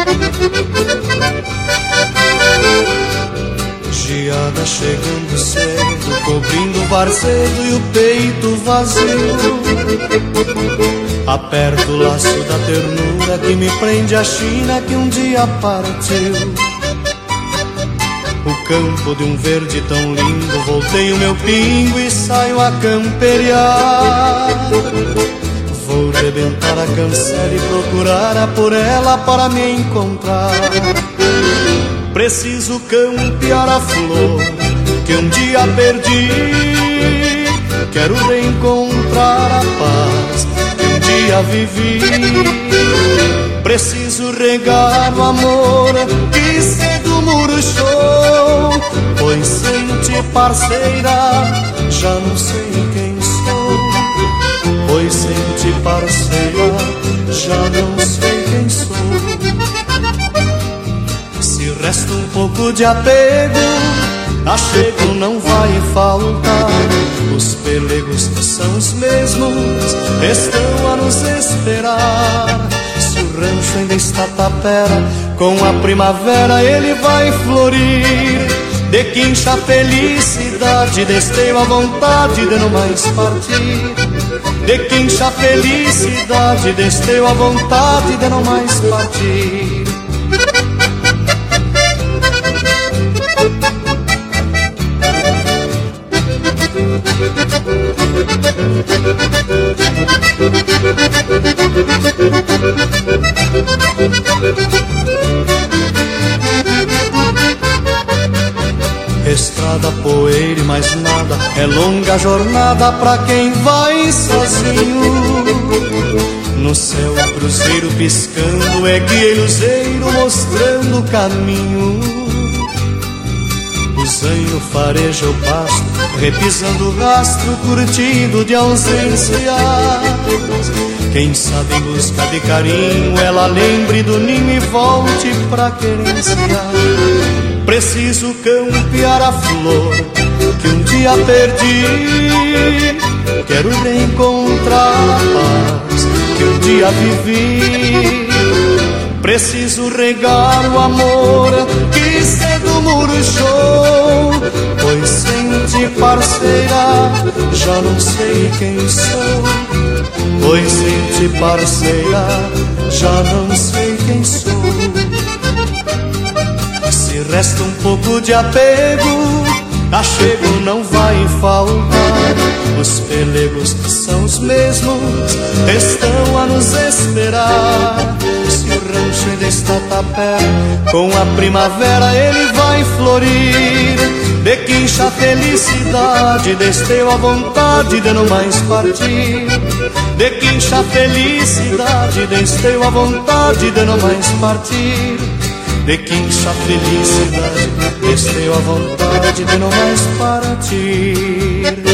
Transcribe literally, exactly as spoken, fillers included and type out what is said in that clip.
Geada chegando cedo, cobrindo o varzedo e o peito vazio. Aperto o laço da ternura que me prende a China que um dia partiu. O campo de um verde tão lindo, voltei o meu pingo e saio a camperiar. Vou rebentar a cancela e procurar por ela para me encontrar. Preciso campear a flor que um dia perdi. Quero reencontrar a paz que um dia vivi. Preciso regar o amor que cedo murchou. Pois sem ti, parceira, já não sei quem sou. Pois sem ti, parceira, já não sei quem sou. Se resta um pouco de apego, achego não vai faltar. Os pelegos que são os mesmos estão a nos esperar. Se o rancho ainda está tapera, com a primavera ele vai florir. De quincha a felicidade, desteio a vontade de não mais partir. De quincha a felicidade, desteio a vontade de não mais partir. Estrada, poeira e mais nada, é longa jornada pra quem vai sozinho. No céu o cruzeiro piscando, é guia e luzeiro mostrando o caminho. O zanho fareja o pasto, repisando o rastro curtido de ausências. Quem sabe em busca de carinho ela lembre do ninho e volte pra querenciar. Preciso campear a flor que um dia perdi. Quero reencontrar a paz que um dia vivi. Preciso regar o amor que cedo murchou. Pois sem ti, parceira, já não sei quem sou. Pois sem ti, parceira, já não sei quem sou. Se resta um pouco de apego, achego não vai faltar. Os pelegos que são os mesmos estão a nos esperar. Se o rancho ainda está tapera, com a primavera ele vai florir. De quincha a felicidade, desteio a vontade de não mais partir. De quincha a felicidade, desteio a vontade de não mais partir. De quincha a felicidade, desteio a vontade de não mais partir.